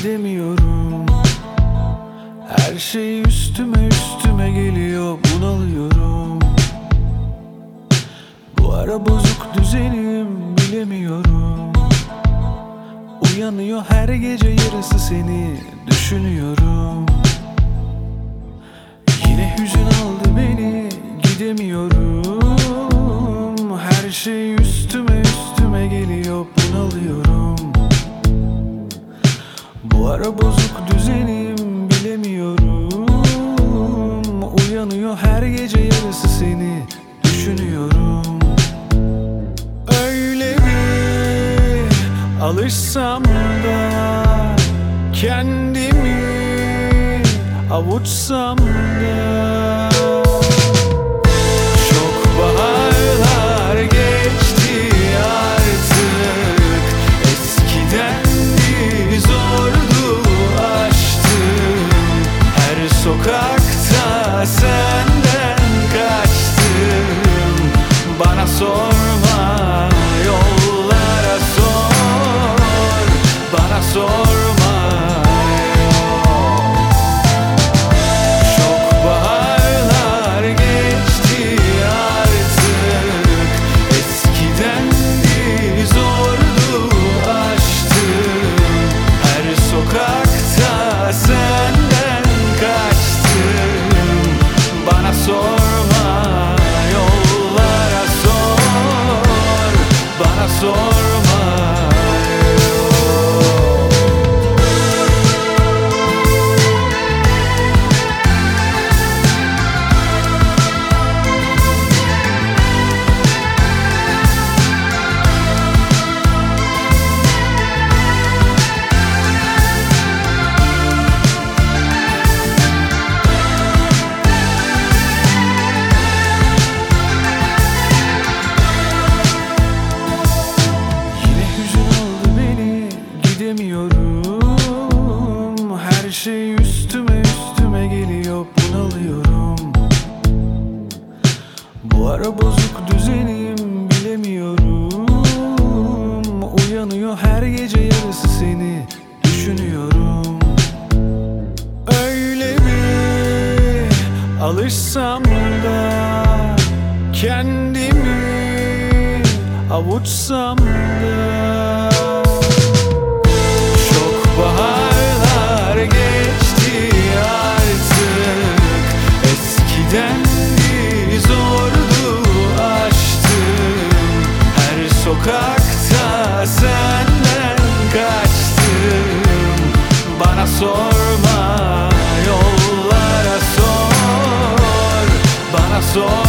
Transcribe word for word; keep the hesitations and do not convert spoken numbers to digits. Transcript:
gidemiyorum. Her şey üstüme üstüme geliyor, bunalıyorum. Bu ara bozuk düzenim, bilemiyorum. Uyanıyor her gece yarısı, seni düşünüyorum. Yine hüzün aldı beni, gidemiyorum. Her şey üstüme üstüme geliyor, bunalıyorum. Bu ara bozuk düzenim, bilemiyorum. Uyanıyor her gece yarısı, seni düşünüyorum. Öyle bir alışsam da, kendimi avuçsam da. Çok baharlar geçti artık, eskiden bir zordu aşktım. Her sokakta senden kaçtım. Bana sorma, yollara sor, bana sorma. Her şey üstüme üstüme geliyor, bunalıyorum. Bu ara bozuk düzenim, bilemiyorum. Uyanıyor her gece yarısı, seni düşünüyorum. Öyle bir alışsam da, kendimi avuçsam da. Çok baharlar geçti artık, eskiden bir zordu aşktım. Her sokakta senden kaçtım. Bana sorma, yollara sor, bana sor.